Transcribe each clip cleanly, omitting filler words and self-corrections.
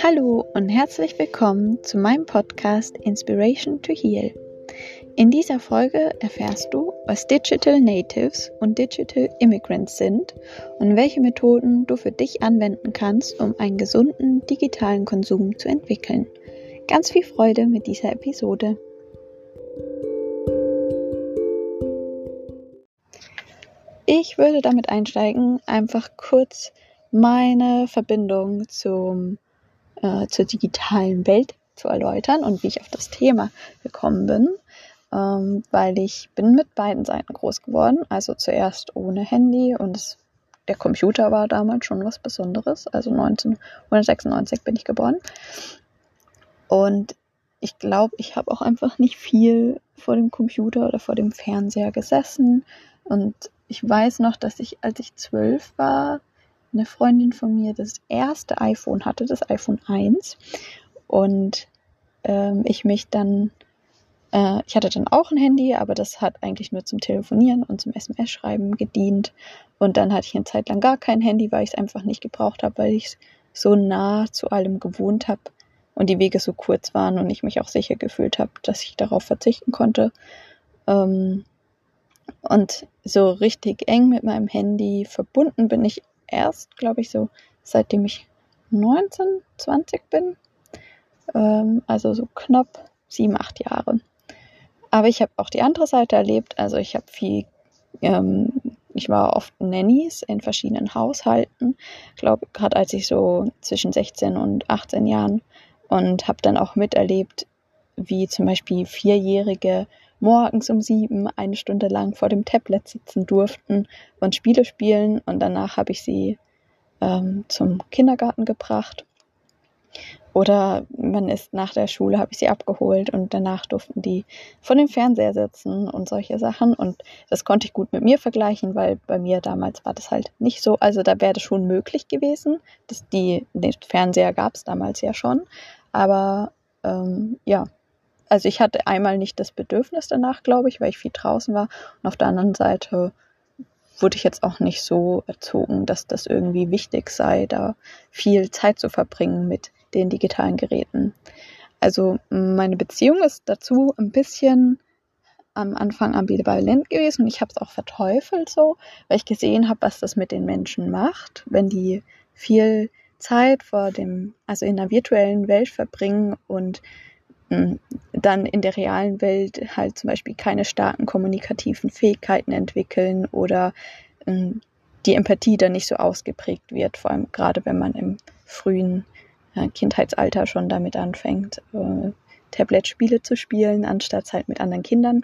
Hallo und herzlich willkommen zu meinem Podcast Inspiration to Heal. In dieser Folge erfährst du, was Digital Natives und Digital Immigrants sind und welche Methoden du für dich anwenden kannst, um einen gesunden digitalen Konsum zu entwickeln. Ganz viel Freude mit dieser Episode. Ich würde damit einsteigen, einfach kurz meine Verbindung zur digitalen Welt zu erläutern und wie ich auf das Thema gekommen bin, weil ich bin mit beiden Seiten groß geworden, also zuerst ohne Handy und der Computer war damals schon was Besonderes, also 1996 bin ich geboren und ich glaube, ich habe auch einfach nicht viel vor dem Computer oder vor dem Fernseher gesessen und ich weiß noch, dass ich, als ich 12 war, eine Freundin von mir das erste iPhone hatte, das iPhone 1. Und ich hatte dann auch ein Handy, aber das hat eigentlich nur zum Telefonieren und zum SMS-Schreiben gedient. Und dann hatte ich eine Zeit lang gar kein Handy, weil ich es einfach nicht gebraucht habe, weil ich so nah zu allem gewohnt habe und die Wege so kurz waren und ich mich auch sicher gefühlt habe, dass ich darauf verzichten konnte. Und so richtig eng mit meinem Handy verbunden bin ich erst, glaube ich, so seitdem ich 19, 20 bin. Also so knapp 7, 8 Jahre. Aber ich habe auch die andere Seite erlebt. Also ich habe ich war oft Nannies in verschiedenen Haushalten. Ich glaube, gerade als ich so zwischen 16 und 18 Jahren und habe dann auch miterlebt, wie zum Beispiel 4-Jährige morgens um 7 eine Stunde lang vor dem Tablet sitzen durften und Spiele spielen und danach habe ich sie zum Kindergarten gebracht oder nach der Schule habe ich sie abgeholt und danach durften die vor dem Fernseher sitzen und solche Sachen und das konnte ich gut mit mir vergleichen, weil bei mir damals war das halt nicht so, also da wäre das schon möglich gewesen, den Fernseher gab es damals ja schon, aber also ich hatte einmal nicht das Bedürfnis danach, glaube ich, weil ich viel draußen war. Und auf der anderen Seite wurde ich jetzt auch nicht so erzogen, dass das irgendwie wichtig sei, da viel Zeit zu verbringen mit den digitalen Geräten. Also meine Beziehung ist dazu ein bisschen am Anfang ambivalent gewesen und ich habe es auch verteufelt so, weil ich gesehen habe, was das mit den Menschen macht, wenn die viel Zeit in der virtuellen Welt verbringen und dann in der realen Welt halt zum Beispiel keine starken kommunikativen Fähigkeiten entwickeln oder die Empathie dann nicht so ausgeprägt wird, vor allem gerade wenn man im frühen Kindheitsalter schon damit anfängt, Tablet-Spiele zu spielen, anstatt halt mit anderen Kindern.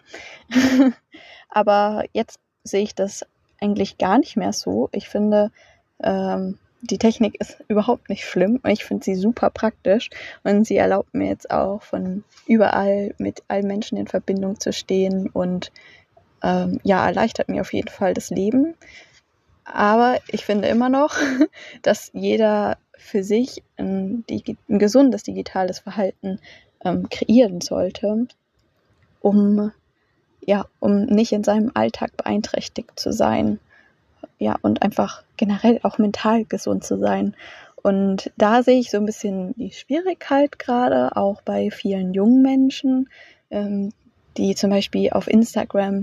Aber jetzt sehe ich das eigentlich gar nicht mehr so. Ich finde, die Technik ist überhaupt nicht schlimm und ich finde sie super praktisch und sie erlaubt mir jetzt auch von überall mit allen Menschen in Verbindung zu stehen und erleichtert mir auf jeden Fall das Leben. Aber ich finde immer noch, dass jeder für sich ein gesundes digitales Verhalten kreieren sollte, um nicht in seinem Alltag beeinträchtigt zu sein. Ja, und einfach generell auch mental gesund zu sein. Und da sehe ich so ein bisschen die Schwierigkeit gerade, auch bei vielen jungen Menschen, die zum Beispiel auf Instagram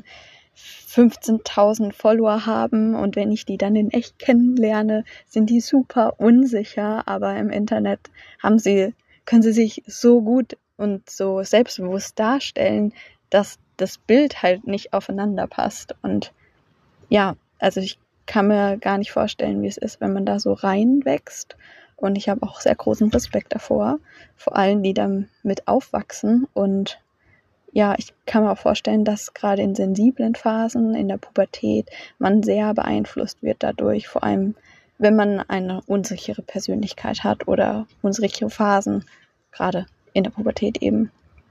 15.000 Follower haben und wenn ich die dann in echt kennenlerne, sind die super unsicher, aber im Internet können sie sich so gut und so selbstbewusst darstellen, dass das Bild halt nicht aufeinander passt. Und ja, also ich kann mir gar nicht vorstellen, wie es ist, wenn man da so reinwächst. Und ich habe auch sehr großen Respekt davor, vor allen, die damit aufwachsen. Und ja, ich kann mir auch vorstellen, dass gerade in sensiblen Phasen, in der Pubertät, man sehr beeinflusst wird dadurch. Vor allem, wenn man eine unsichere Persönlichkeit hat oder unsichere Phasen, gerade in der Pubertät eben.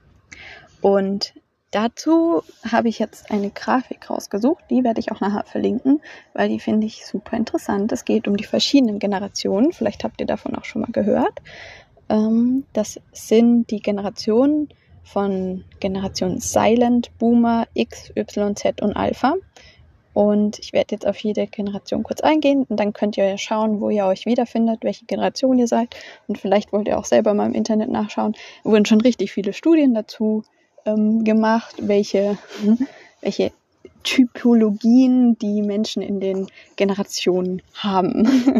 Und dazu habe ich jetzt eine Grafik rausgesucht, die werde ich auch nachher verlinken, weil die finde ich super interessant. Es geht um die verschiedenen Generationen, vielleicht habt ihr davon auch schon mal gehört. Das sind die Generationen von Generation Silent, Boomer, X, Y, Z und Alpha. Und ich werde jetzt auf jede Generation kurz eingehen und dann könnt ihr ja schauen, wo ihr euch wiederfindet, welche Generation ihr seid. Und vielleicht wollt ihr auch selber mal im Internet nachschauen. Es wurden schon richtig viele Studien dazu gemacht, welche Typologien die Menschen in den Generationen haben.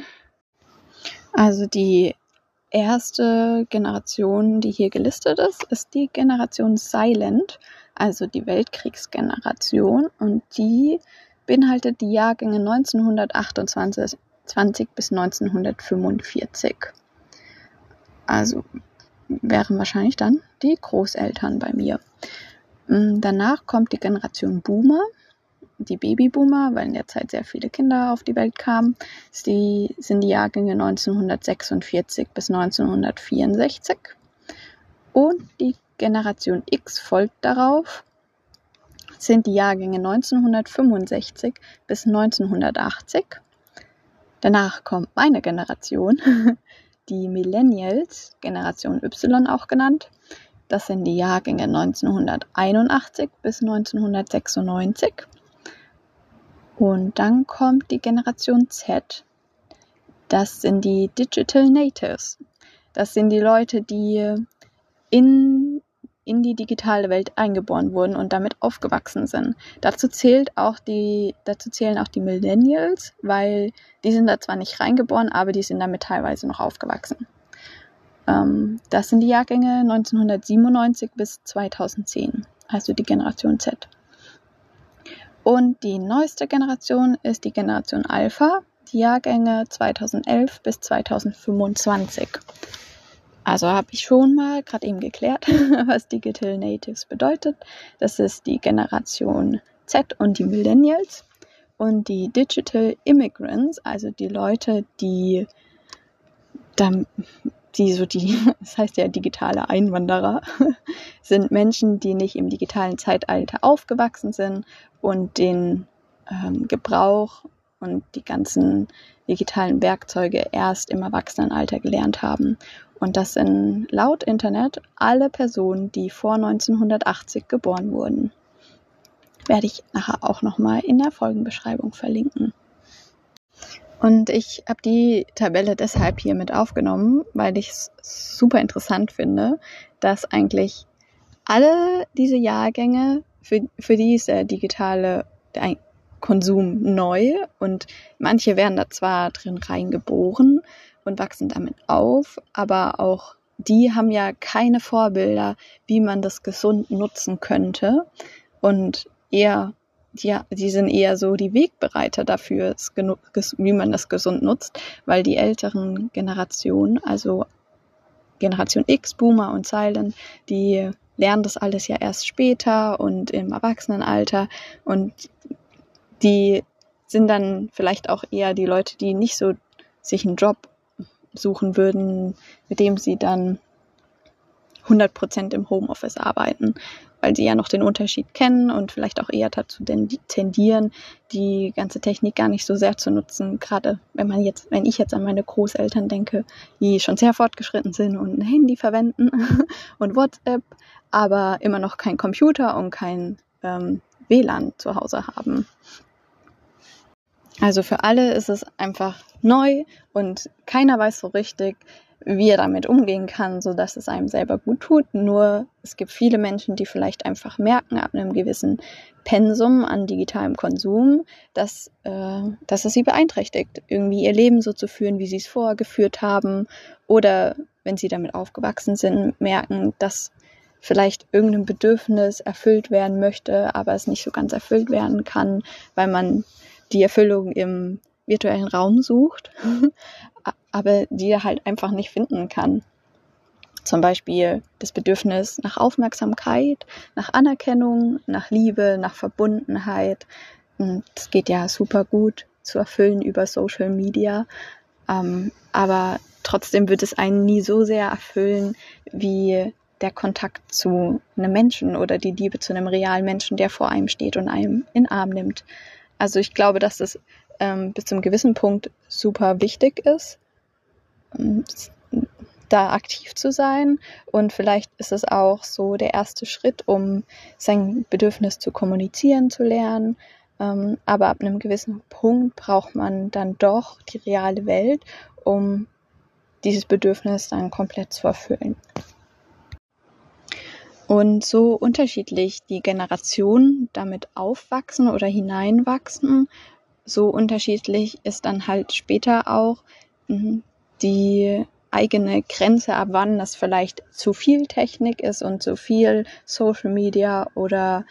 Also die erste Generation, die hier gelistet ist die Generation Silent, also die Weltkriegsgeneration, und die beinhaltet die Jahrgänge 1928 bis 1945. Also wären wahrscheinlich dann die Großeltern bei mir. Danach kommt die Generation Boomer, die Babyboomer, weil in der Zeit sehr viele Kinder auf die Welt kamen. Die sind die Jahrgänge 1946 bis 1964. Und die Generation X folgt darauf, sind die Jahrgänge 1965 bis 1980. Danach kommt meine Generation, die Millennials, Generation Y auch genannt. Das sind die Jahrgänge 1981 bis 1996. Und dann kommt die Generation Z. Das sind die Digital Natives. Das sind die Leute, die in die digitale Welt eingeboren wurden und damit aufgewachsen sind. Dazu zählen auch die Millennials, weil die sind da zwar nicht reingeboren, aber die sind damit teilweise noch aufgewachsen. Das sind die Jahrgänge 1997 bis 2010, also die Generation Z. Und die neueste Generation ist die Generation Alpha, die Jahrgänge 2011 bis 2025. Also habe ich schon mal gerade eben geklärt, was Digital Natives bedeutet. Das ist die Generation Z und die Millennials. Und die Digital Immigrants, also die Leute, das heißt ja digitale Einwanderer, sind Menschen, die nicht im digitalen Zeitalter aufgewachsen sind und den Gebrauch und die ganzen digitalen Werkzeuge erst im Erwachsenenalter gelernt haben. Und das sind laut Internet alle Personen, die vor 1980 geboren wurden. Werde ich nachher auch nochmal in der Folgenbeschreibung verlinken. Und ich habe die Tabelle deshalb hier mit aufgenommen, weil ich es super interessant finde, dass eigentlich alle diese Jahrgänge, für die ist der digitale Konsum neu und manche werden da zwar drin reingeboren und wachsen damit auf, aber auch die haben ja keine Vorbilder, wie man das gesund nutzen könnte und die sind eher so die Wegbereiter dafür, wie man das gesund nutzt, weil die älteren Generationen, also Generation X, Boomer und Silent, die lernen das alles ja erst später und im Erwachsenenalter und die sind dann vielleicht auch eher die Leute, die nicht so sich einen Job suchen würden, mit dem sie dann 100% im Homeoffice arbeiten, weil sie ja noch den Unterschied kennen und vielleicht auch eher dazu tendieren, die ganze Technik gar nicht so sehr zu nutzen, gerade wenn ich jetzt an meine Großeltern denke, die schon sehr fortgeschritten sind und ein Handy verwenden und WhatsApp, aber immer noch kein Computer und kein WLAN zu Hause haben. Also für alle ist es einfach neu und keiner weiß so richtig, wie er damit umgehen kann, sodass es einem selber gut tut. Nur es gibt viele Menschen, die vielleicht einfach merken, ab einem gewissen Pensum an digitalem Konsum, dass es sie beeinträchtigt, irgendwie ihr Leben so zu führen, wie sie es vorher geführt haben. Oder wenn sie damit aufgewachsen sind, merken, dass vielleicht irgendein Bedürfnis erfüllt werden möchte, aber es nicht so ganz erfüllt werden kann, weil man die Erfüllung im virtuellen Raum sucht, aber die er halt einfach nicht finden kann. Zum Beispiel das Bedürfnis nach Aufmerksamkeit, nach Anerkennung, nach Liebe, nach Verbundenheit. Und das geht ja super gut zu erfüllen über Social Media, aber trotzdem wird es einen nie so sehr erfüllen, wie der Kontakt zu einem Menschen oder die Liebe zu einem realen Menschen, der vor einem steht und einem in den Arm nimmt. Also ich glaube, dass das bis zu einem gewissen Punkt super wichtig ist, da aktiv zu sein. Und vielleicht ist es auch so der erste Schritt, um sein Bedürfnis zu kommunizieren zu lernen, aber ab einem gewissen Punkt braucht man dann doch die reale Welt, um dieses Bedürfnis dann komplett zu erfüllen. Und so unterschiedlich die Generationen damit aufwachsen oder hineinwachsen, so unterschiedlich ist dann halt später auch die eigene Grenze, ab wann das vielleicht zu viel Technik ist und zu viel Social Media oder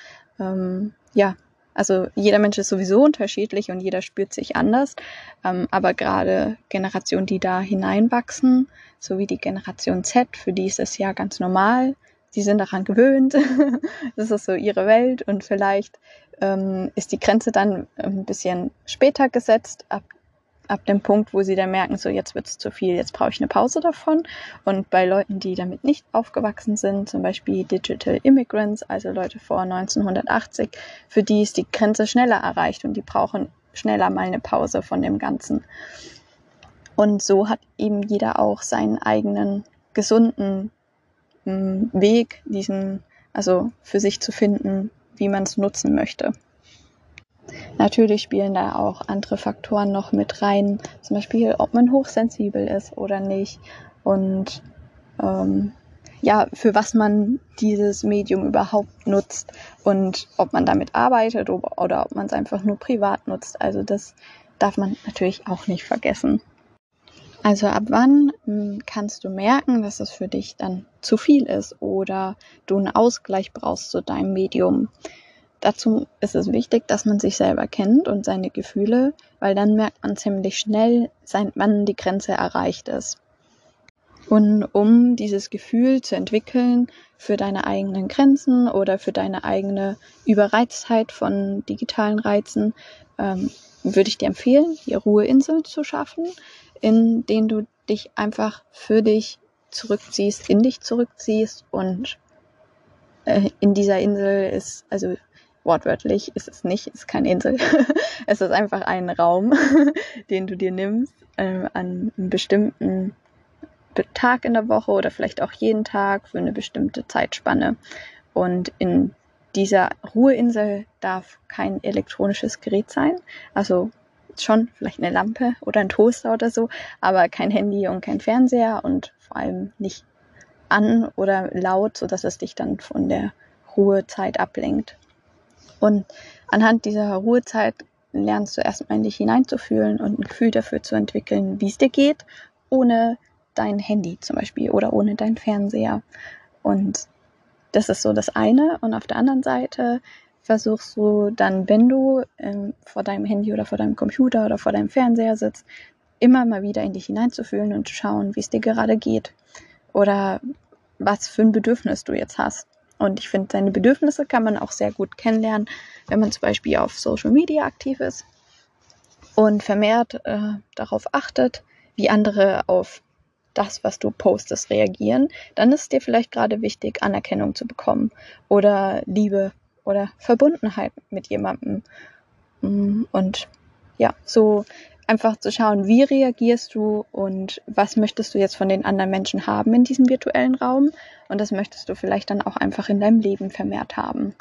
also jeder Mensch ist sowieso unterschiedlich und jeder spürt sich anders, aber gerade Generationen, die da hineinwachsen, so wie die Generation Z, für die ist es ja ganz normal, die sind daran gewöhnt, das ist so ihre Welt und vielleicht ist die Grenze dann ein bisschen später gesetzt, ab dem Punkt, wo sie dann merken, so jetzt wird es zu viel, jetzt brauche ich eine Pause davon. Und bei Leuten, die damit nicht aufgewachsen sind, zum Beispiel Digital Immigrants, also Leute vor 1980, für die ist die Grenze schneller erreicht und die brauchen schneller mal eine Pause von dem Ganzen. Und so hat eben jeder auch seinen eigenen gesunden Weg, also für sich zu finden, wie man es nutzen möchte. Natürlich spielen da auch andere Faktoren noch mit rein, zum Beispiel, ob man hochsensibel ist oder nicht und für was man dieses Medium überhaupt nutzt und ob man damit arbeitet oder ob man es einfach nur privat nutzt. Also das darf man natürlich auch nicht vergessen. Also ab wann kannst du merken, dass es für dich dann zu viel ist oder du einen Ausgleich brauchst zu deinem Medium? Dazu ist es wichtig, dass man sich selber kennt und seine Gefühle, weil dann merkt man ziemlich schnell, wann die Grenze erreicht ist. Und um dieses Gefühl zu entwickeln für deine eigenen Grenzen oder für deine eigene Überreiztheit von digitalen Reizen, würde ich dir empfehlen, hier Ruheinseln zu schaffen, in denen du dich einfach für dich zurückziehst, in dich zurückziehst und in dieser Insel ist, also wortwörtlich ist es nicht, ist keine Insel. Es ist einfach ein Raum, den du dir nimmst an einem bestimmten Tag in der Woche oder vielleicht auch jeden Tag für eine bestimmte Zeitspanne. Und in dieser Ruheinsel darf kein elektronisches Gerät sein. Also schon vielleicht eine Lampe oder ein Toaster oder so, aber kein Handy und kein Fernseher und vor allem nicht an oder laut, sodass es dich dann von der Ruhezeit ablenkt. Und anhand dieser Ruhezeit lernst du erstmal in dich hineinzufühlen und ein Gefühl dafür zu entwickeln, wie es dir geht, ohne dein Handy zum Beispiel oder ohne deinen Fernseher. Und das ist so das eine. Und auf der anderen Seite versuchst du dann, wenn du vor deinem Handy oder vor deinem Computer oder vor deinem Fernseher sitzt, immer mal wieder in dich hineinzufühlen und zu schauen, wie es dir gerade geht oder was für ein Bedürfnis du jetzt hast. Und ich finde, seine Bedürfnisse kann man auch sehr gut kennenlernen, wenn man zum Beispiel auf Social Media aktiv ist und vermehrt darauf achtet, wie andere auf das, was du postest, reagieren. Dann ist es dir vielleicht gerade wichtig, Anerkennung zu bekommen oder Liebe oder Verbundenheit mit jemandem. Und ja, so einfach zu schauen, wie reagierst du und was möchtest du jetzt von den anderen Menschen haben in diesem virtuellen Raum und das möchtest du vielleicht dann auch einfach in deinem Leben vermehrt haben.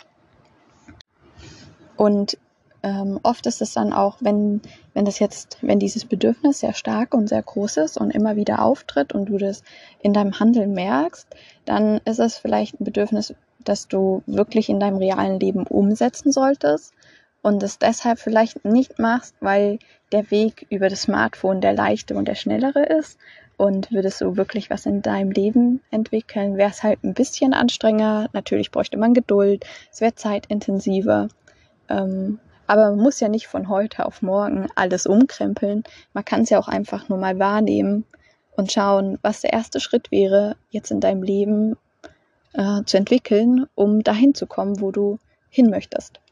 Und oft ist es dann auch, wenn dieses Bedürfnis sehr stark und sehr groß ist und immer wieder auftritt und du das in deinem Handeln merkst, dann ist es vielleicht ein Bedürfnis, das du wirklich in deinem realen Leben umsetzen solltest und es deshalb vielleicht nicht machst, weil der Weg über das Smartphone der leichte und der schnellere ist. Und würdest du wirklich was in deinem Leben entwickeln, wäre es halt ein bisschen anstrengender. Natürlich bräuchte man Geduld, es wäre zeitintensiver. Aber man muss ja nicht von heute auf morgen alles umkrempeln. Man kann es ja auch einfach nur mal wahrnehmen und schauen, was der erste Schritt wäre, jetzt in deinem Leben zu entwickeln, um dahin zu kommen, wo du hin möchtest.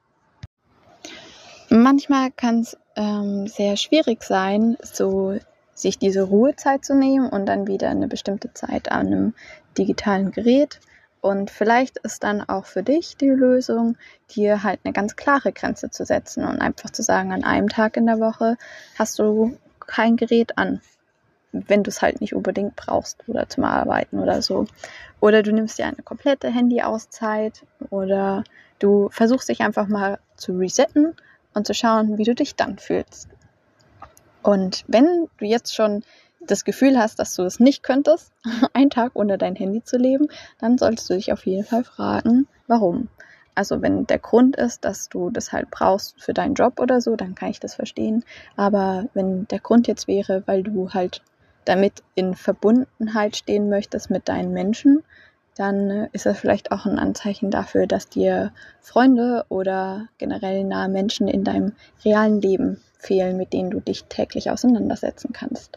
Manchmal kann es sehr schwierig sein, so sich diese Ruhezeit zu nehmen und dann wieder eine bestimmte Zeit an einem digitalen Gerät. Und vielleicht ist dann auch für dich die Lösung, dir halt eine ganz klare Grenze zu setzen und einfach zu sagen, an einem Tag in der Woche hast du kein Gerät an. wenn du es halt nicht unbedingt brauchst oder zum Arbeiten oder so. Oder du nimmst dir eine komplette Handy-Auszeit oder du versuchst dich einfach mal zu resetten und zu schauen, wie du dich dann fühlst. Und wenn du jetzt schon das Gefühl hast, dass du es nicht könntest, einen Tag ohne dein Handy zu leben, dann solltest du dich auf jeden Fall fragen, warum. Also wenn der Grund ist, dass du das halt brauchst für deinen Job oder so, dann kann ich das verstehen. Aber wenn der Grund jetzt wäre, weil du halt damit in Verbundenheit stehen möchtest mit deinen Menschen, dann ist das vielleicht auch ein Anzeichen dafür, dass dir Freunde oder generell nahe Menschen in deinem realen Leben fehlen, mit denen du dich täglich auseinandersetzen kannst.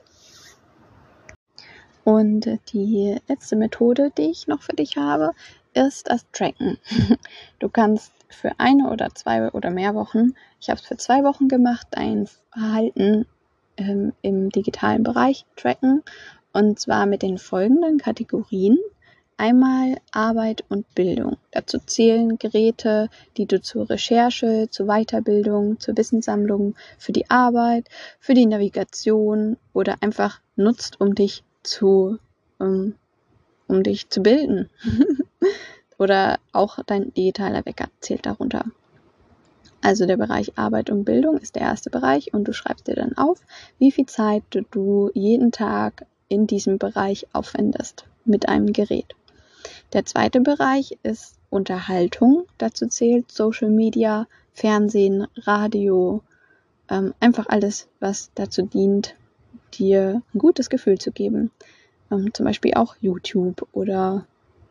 Und die letzte Methode, die ich noch für dich habe, ist das Tracken. Du kannst für 1 oder 2 oder mehr Wochen, ich habe es für 2 Wochen gemacht, dein Verhalten im digitalen Bereich tracken. Und zwar mit den folgenden Kategorien. Einmal Arbeit und Bildung. Dazu zählen Geräte, die du zur Recherche, zur Weiterbildung, zur Wissenssammlung, für die Arbeit, für die Navigation oder einfach nutzt, um dich zu bilden. Oder auch dein digitaler Wecker zählt darunter. Also der Bereich Arbeit und Bildung ist der erste Bereich und du schreibst dir dann auf, wie viel Zeit du jeden Tag in diesem Bereich aufwendest mit einem Gerät. Der zweite Bereich ist Unterhaltung. Dazu zählt Social Media, Fernsehen, Radio, einfach alles, was dazu dient, dir ein gutes Gefühl zu geben. Zum Beispiel auch YouTube oder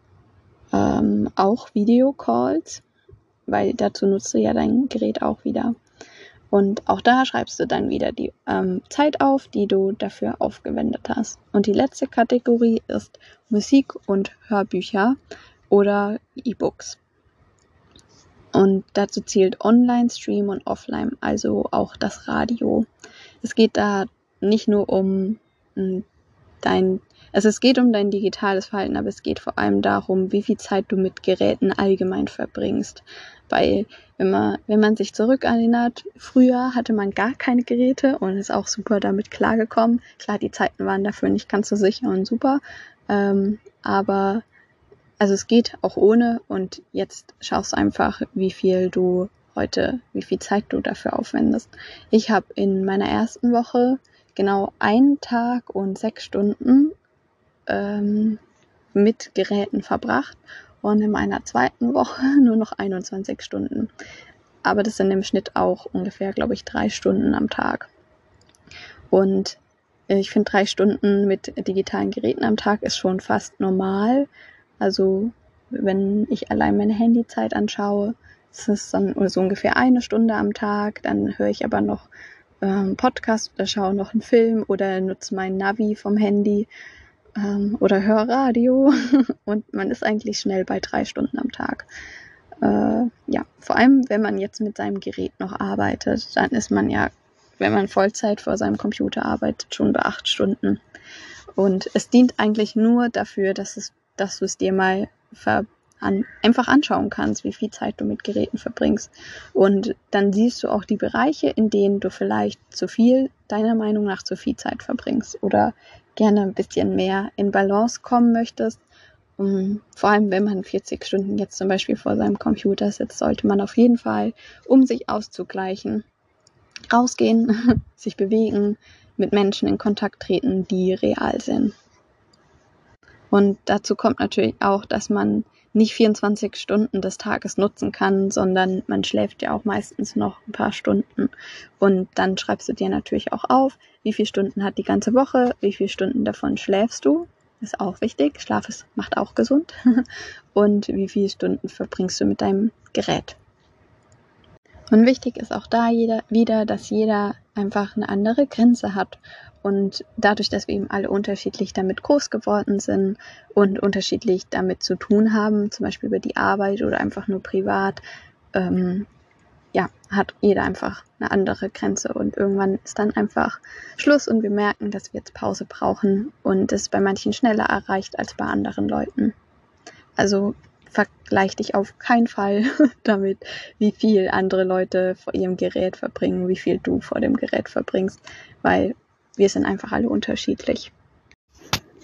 auch Videocalls, weil dazu nutzt du ja dein Gerät auch wieder. Und auch da schreibst du dann wieder die Zeit auf, die du dafür aufgewendet hast. Und die letzte Kategorie ist Musik und Hörbücher oder E-Books. Und dazu zählt Online-Stream und Offline, also auch das Radio. Es geht da nicht nur um es geht um dein digitales Verhalten, aber es geht vor allem darum, wie viel Zeit du mit Geräten allgemein verbringst. Weil, wenn man sich zurückerinnert, früher hatte man gar keine Geräte und ist auch super damit klargekommen. Klar, die Zeiten waren dafür nicht ganz so sicher und super, aber also es geht auch ohne und jetzt schaust du einfach, wie viel Zeit du dafür aufwendest. Ich habe in meiner ersten Woche genau 1 Tag und 6 Stunden mit Geräten verbracht und in meiner zweiten Woche nur noch 21 Stunden. Aber das sind im Schnitt auch ungefähr, glaube ich, 3 Stunden am Tag. Und ich finde 3 Stunden mit digitalen Geräten am Tag ist schon fast normal. Also wenn ich allein meine Handyzeit anschaue, ist es dann so ungefähr 1 Stunde am Tag. Dann höre ich aber noch Podcast oder schaue noch einen Film oder nutze mein Navi vom Handy oder höre Radio. Und man ist eigentlich schnell bei 3 Stunden am Tag. Vor allem, wenn man jetzt mit seinem Gerät noch arbeitet, dann ist man ja, wenn man Vollzeit vor seinem Computer arbeitet, schon bei 8 Stunden. Und es dient eigentlich nur dafür, dass du es dir mal einfach anschauen kannst, wie viel Zeit du mit Geräten verbringst. Und dann siehst du auch die Bereiche, in denen du vielleicht deiner Meinung nach zu viel Zeit verbringst oder gerne ein bisschen mehr in Balance kommen möchtest. Vor allem, wenn man 40 Stunden jetzt zum Beispiel vor seinem Computer sitzt, sollte man auf jeden Fall, um sich auszugleichen, rausgehen, sich bewegen, mit Menschen in Kontakt treten, die real sind. Und dazu kommt natürlich auch, dass man nicht 24 Stunden des Tages nutzen kann, sondern man schläft ja auch meistens noch ein paar Stunden. Und dann schreibst du dir natürlich auch auf, wie viele Stunden hat die ganze Woche, wie viele Stunden davon schläfst du. Ist auch wichtig. Schlaf macht auch gesund. Und wie viele Stunden verbringst du mit deinem Gerät. Und wichtig ist auch da wieder, dass jeder einfach eine andere Grenze hat. Und dadurch, dass wir eben alle unterschiedlich damit groß geworden sind und unterschiedlich damit zu tun haben, zum Beispiel über die Arbeit oder einfach nur privat, hat jeder einfach eine andere Grenze. Und irgendwann ist dann einfach Schluss und wir merken, dass wir jetzt Pause brauchen und es bei manchen schneller erreicht als bei anderen Leuten. Also vergleich dich auf keinen Fall damit, wie viel andere Leute vor ihrem Gerät verbringen, wie viel du vor dem Gerät verbringst, weil wir sind einfach alle unterschiedlich.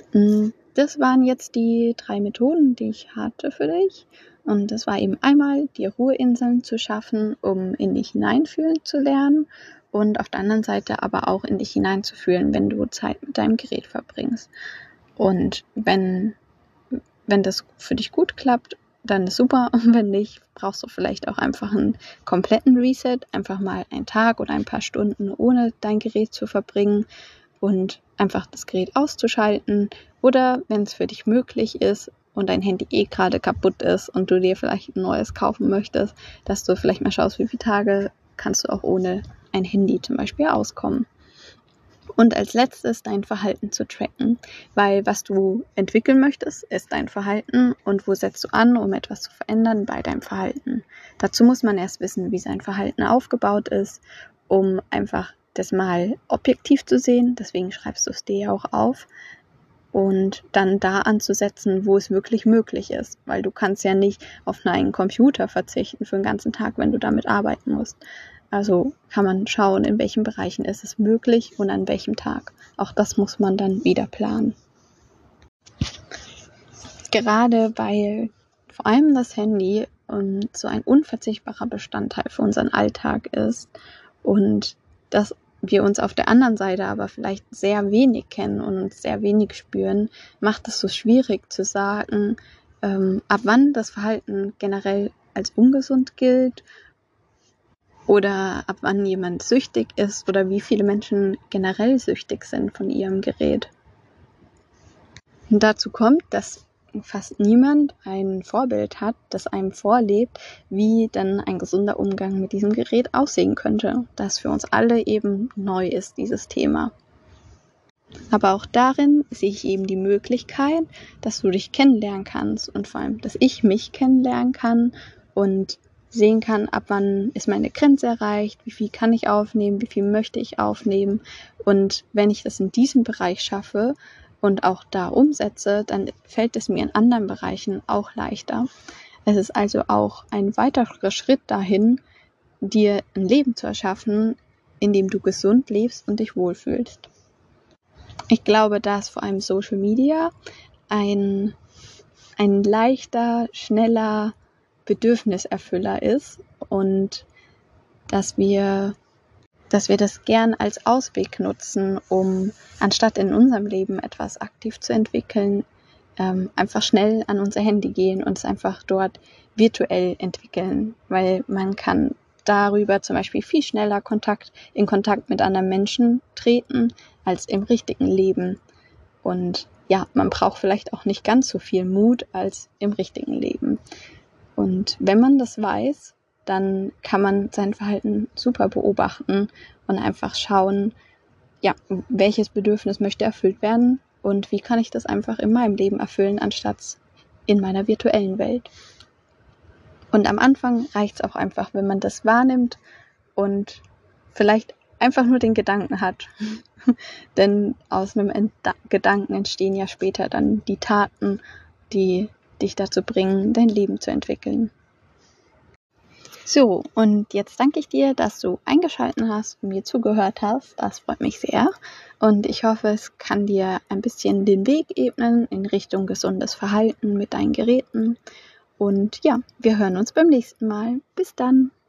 Das waren jetzt die 3 Methoden, die ich hatte für dich. Und das war eben einmal, dir Ruheinseln zu schaffen, um in dich hineinfühlen zu lernen. Und auf der anderen Seite aber auch in dich hineinzufühlen, wenn du Zeit mit deinem Gerät verbringst. Und wenn das für dich gut klappt, dann ist super. Und wenn nicht, brauchst du vielleicht auch einfach einen kompletten Reset. Einfach mal einen Tag oder ein paar Stunden ohne dein Gerät zu verbringen und einfach das Gerät auszuschalten. Oder wenn es für dich möglich ist und dein Handy gerade kaputt ist und du dir vielleicht ein neues kaufen möchtest, dass du vielleicht mal schaust, wie viele Tage kannst du auch ohne ein Handy zum Beispiel auskommen. Und als letztes dein Verhalten zu tracken, weil was du entwickeln möchtest, ist dein Verhalten und wo setzt du an, um etwas zu verändern bei deinem Verhalten. Dazu muss man erst wissen, wie sein Verhalten aufgebaut ist, um einfach das mal objektiv zu sehen, deswegen schreibst du es dir ja auch auf und dann da anzusetzen, wo es wirklich möglich ist, weil du kannst ja nicht auf einen Computer verzichten für den ganzen Tag, wenn du damit arbeiten musst. Also kann man schauen, in welchen Bereichen ist es möglich und an welchem Tag. Auch das muss man dann wieder planen. Gerade weil vor allem das Handy so ein unverzichtbarer Bestandteil für unseren Alltag ist und dass wir uns auf der anderen Seite aber vielleicht sehr wenig kennen und uns sehr wenig spüren, macht es so schwierig zu sagen, ab wann das Verhalten generell als ungesund gilt oder ab wann jemand süchtig ist oder wie viele Menschen generell süchtig sind von ihrem Gerät. Und dazu kommt, dass fast niemand ein Vorbild hat, das einem vorlebt, wie dann ein gesunder Umgang mit diesem Gerät aussehen könnte, das für uns alle eben neu ist, dieses Thema. Aber auch darin sehe ich eben die Möglichkeit, dass du dich kennenlernen kannst und vor allem, dass ich mich kennenlernen kann und sehen kann, ab wann ist meine Grenze erreicht, wie viel kann ich aufnehmen, wie viel möchte ich aufnehmen. Und wenn ich das in diesem Bereich schaffe und auch da umsetze, dann fällt es mir in anderen Bereichen auch leichter. Es ist also auch ein weiterer Schritt dahin, dir ein Leben zu erschaffen, in dem du gesund lebst und dich wohlfühlst. Ich glaube, dass vor allem Social Media ein leichter, schneller Bedürfniserfüller ist und dass wir das gern als Ausweg nutzen, um anstatt in unserem Leben etwas aktiv zu entwickeln, einfach schnell an unser Handy gehen und es einfach dort virtuell entwickeln, weil man kann darüber zum Beispiel viel schneller in Kontakt mit anderen Menschen treten als im richtigen Leben. Und ja, man braucht vielleicht auch nicht ganz so viel Mut als im richtigen Leben. Und wenn man das weiß, dann kann man sein Verhalten super beobachten und einfach schauen, ja, welches Bedürfnis möchte erfüllt werden und wie kann ich das einfach in meinem Leben erfüllen, anstatt in meiner virtuellen Welt. Und am Anfang reicht es auch einfach, wenn man das wahrnimmt und vielleicht einfach nur den Gedanken hat. Denn aus einem Gedanken entstehen ja später dann die Taten, die dich dazu bringen, dein Leben zu entwickeln. So, und jetzt danke ich dir, dass du eingeschaltet hast und mir zugehört hast. Das freut mich sehr. Und ich hoffe, es kann dir ein bisschen den Weg ebnen in Richtung gesundes Verhalten mit deinen Geräten. Und ja, wir hören uns beim nächsten Mal. Bis dann.